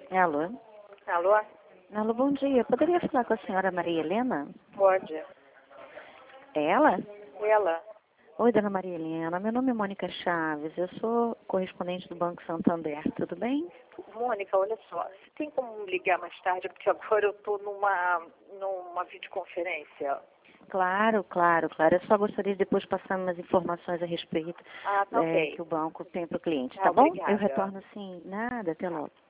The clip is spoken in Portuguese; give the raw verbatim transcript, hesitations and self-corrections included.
Alô? Alô? Alô, bom dia. Poderia falar com a senhora Maria Helena? Pode. É ela? Ela? Oi, dona Maria Helena. Meu nome é Mônica Chaves. Eu sou correspondente do Banco Santander. Tudo bem? Mônica, olha só. Você tem como me ligar mais tarde? Porque agora eu estou numa, numa videoconferência. Claro, claro, claro. Eu só gostaria de depois passar umas informações a respeito Ah, tá é, ok. que o banco tem para o cliente, Ah, tá bom? obrigada. Eu retorno sim. Nada, até logo.